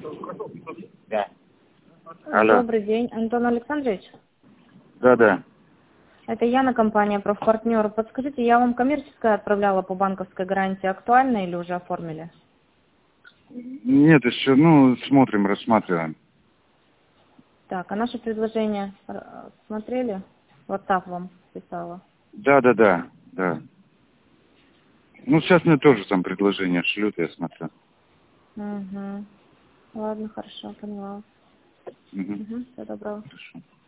Да. Алло. Добрый день, Антон Александрович. Да. Это Яна, компания «Профпартнер». Подскажите, я вам коммерческое отправляла по банковской гарантии. Актуально или уже оформили? Нет, еще, смотрим, рассматриваем. Так, а наше предложение смотрели? WhatsApp вам писала. Да. Сейчас мне тоже там предложение шлют, я смотрю. Угу. Ладно, хорошо, поняла. Угу. Всего доброго. Хорошо.